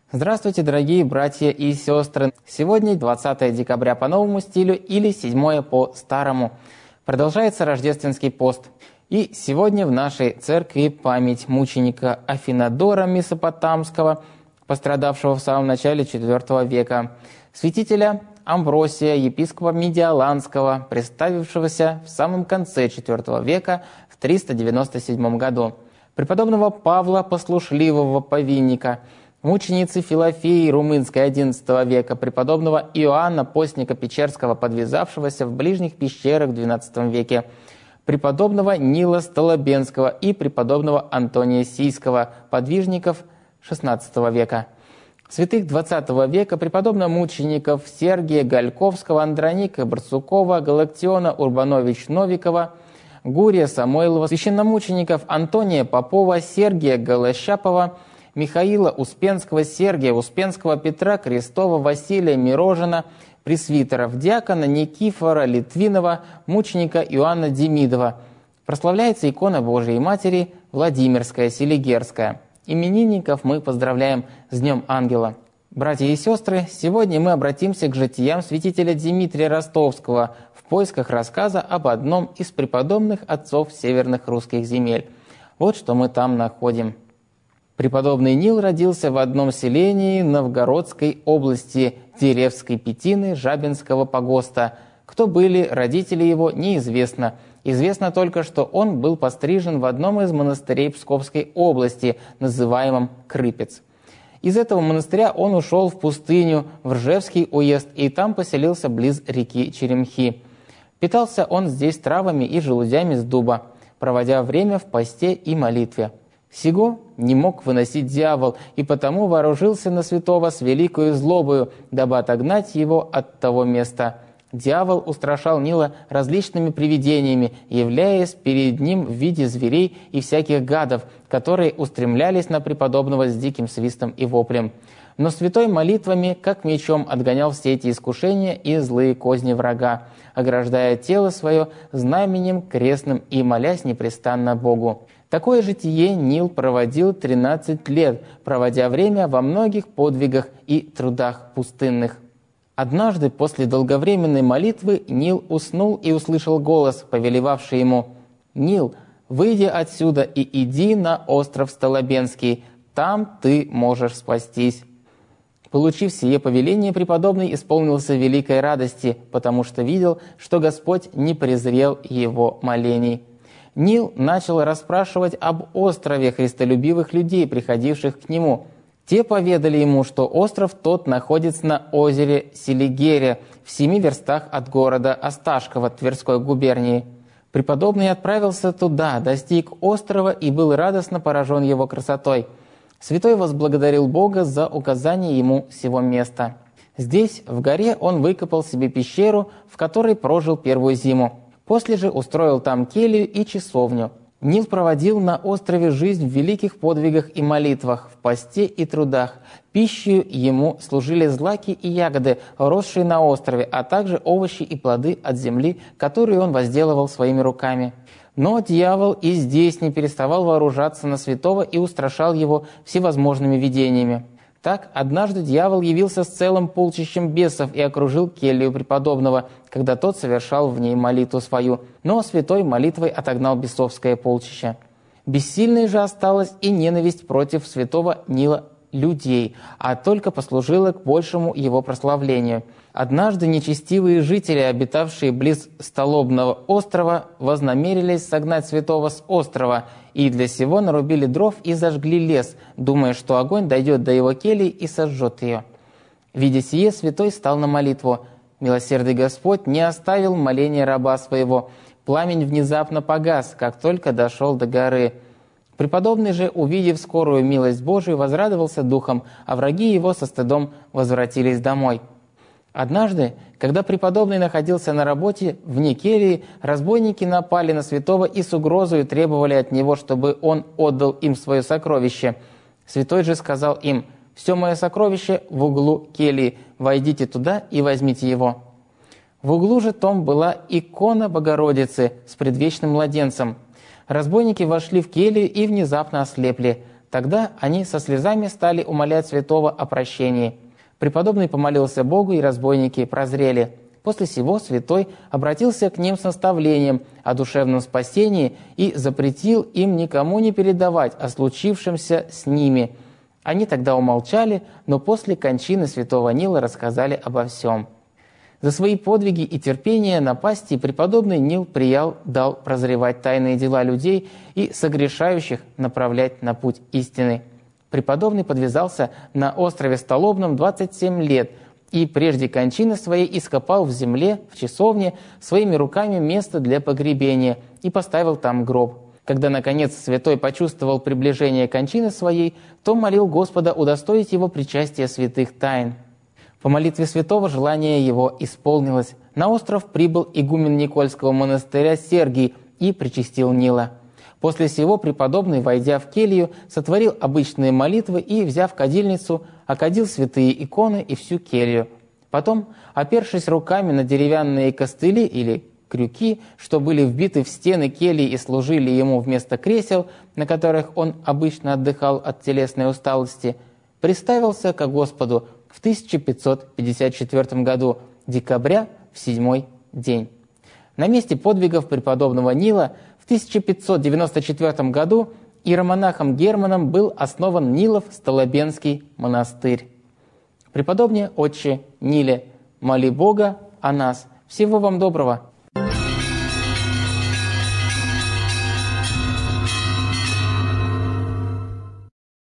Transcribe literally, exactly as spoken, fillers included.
Здравствуйте, дорогие братья и сестры! Сегодня двадцатое декабря по новому стилю или седьмое по старому. Продолжается рождественский пост. И сегодня в нашей церкви память мученика Афинадора Месопотамского, пострадавшего в самом начале четвёртого века, святителя Амвросия, епископа Медиаланского, представившегося в самом конце четвёртого века в триста девяносто седьмом году, преподобного Павла Послушливого Повинника, мученицы Филофеи Румынской одиннадцатого века, преподобного Иоанна Постника Печерского, подвязавшегося в ближних пещерах в двенадцатом веке, преподобного Нила Столобенского и преподобного Антония Сийского, подвижников шестнадцатого века, святых двадцатого века, преподобно-мучеников Сергия Гальковского, Андроника Барсукова, Галактиона Урбанович-Новикова, Гурия Самойлова, священномучеников Антония Попова, Сергия Голощапова, Михаила Успенского, Сергия Успенского, Петра Крестова, Василия Мирожина, пресвитеров, диакона Никифора Литвинова, мученика Иоанна Демидова. Прославляется икона Божией Матери Владимирская, Селигерская. Именинников мы поздравляем с Днем Ангела. Братья и сестры, сегодня мы обратимся к житиям святителя Дмитрия Ростовского в поисках рассказа об одном из преподобных отцов северных русских земель. Вот что мы там находим. Преподобный Нил родился в одном селении Новгородской области Деревской Пятины Жабинского погоста. Кто были родители его, неизвестно. Известно только, что он был пострижен в одном из монастырей Псковской области, называемом Крыпец. Из этого монастыря он ушел в пустыню, в Ржевский уезд, и там поселился близ реки Черемхи. Питался он здесь травами и желудями с дуба, проводя время в посте и молитве. Сего не мог выносить дьявол, и потому вооружился на святого с великою злобою, дабы отогнать его от того места. Дьявол устрашал Нила различными привидениями, являясь перед ним в виде зверей и всяких гадов, которые устремлялись на преподобного с диким свистом и воплем. Но святой молитвами, как мечом, отгонял все эти искушения и злые козни врага, ограждая тело свое знаменем крестным и молясь непрестанно Богу. Такое житие Нил проводил тринадцать лет, проводя время во многих подвигах и трудах пустынных. Однажды после долговременной молитвы Нил уснул и услышал голос, повелевавший ему: «Нил, выйди отсюда и иди на остров Столобенский, там ты можешь спастись». Получив сие повеление, преподобный исполнился великой радости, потому что видел, что Господь не презрел его молений. Нил начал расспрашивать об острове христолюбивых людей, приходивших к нему. Те поведали ему, что остров тот находится на озере Селигере, в семи верстах от города Осташкова Тверской губернии. Преподобный отправился туда, достиг острова и был радостно поражен его красотой. Святой возблагодарил Бога за указание ему сего места. Здесь, в горе, он выкопал себе пещеру, в которой прожил первую зиму. После же устроил там келью и часовню. Нил проводил на острове жизнь в великих подвигах и молитвах, в посте и трудах. Пищей ему служили злаки и ягоды, росшие на острове, а также овощи и плоды от земли, которые он возделывал своими руками. Но дьявол и здесь не переставал вооружаться на святого и устрашал его всевозможными видениями. Так, однажды дьявол явился с целым полчищем бесов и окружил келью преподобного, когда тот совершал в ней молитву свою, но святой молитвой отогнал бесовское полчище. Бессильной же осталась и ненависть против святого Нила людей, а только послужила к большему его прославлению. Однажды нечестивые жители, обитавшие близ Столобного острова, вознамерились согнать святого с острова, и для сего нарубили дров и зажгли лес, думая, что огонь дойдет до его кельи и сожжет ее. Видя сие, святой стал на молитву. Милосердный Господь не оставил моления раба своего. Пламень внезапно погас, как только дошел до горы. Преподобный же, увидев скорую милость Божию, возрадовался духом, а враги его со стыдом возвратились домой. Однажды, когда преподобный находился на работе вне кельи, разбойники напали на святого и с угрозой требовали от него, чтобы он отдал им свое сокровище. Святой же сказал им: «Все мое сокровище в углу кельи, войдите туда и возьмите его». В углу же том была икона Богородицы с предвечным младенцем. Разбойники вошли в келью и внезапно ослепли. Тогда они со слезами стали умолять святого о прощении. Преподобный помолился Богу, и разбойники прозрели. После сего святой обратился к ним с наставлением о душевном спасении и запретил им никому не передавать о случившемся с ними. Они тогда умолчали, но после кончины святого Нила рассказали обо всем. За свои подвиги и терпение напасти преподобный Нил Приял дал прозревать тайные дела людей и согрешающих направлять на путь истины. Преподобный подвязался на острове Столобном двадцать семь лет и прежде кончины своей ископал в земле, в часовне, своими руками место для погребения и поставил там гроб. Когда, наконец, святой почувствовал приближение кончины своей, то молил Господа удостоить его причастия святых тайн. По молитве святого желание его исполнилось. На остров прибыл игумен Никольского монастыря Сергий и причастил Нила. После сего преподобный, войдя в келью, сотворил обычные молитвы и, взяв кадильницу, окадил святые иконы и всю келью. Потом, опершись руками на деревянные костыли или крюки, что были вбиты в стены кельи и служили ему вместо кресел, на которых он обычно отдыхал от телесной усталости, приставился ко Господу в тысяча пятьсот пятьдесят четвёртом году, декабря, в седьмой день. На месте подвигов преподобного Нила в тысяча пятьсот девяносто четвёртом году иеромонахом Германом был основан Нилов Столобенский монастырь. Преподобный отче Ниле, моли Бога о нас. Всего вам доброго!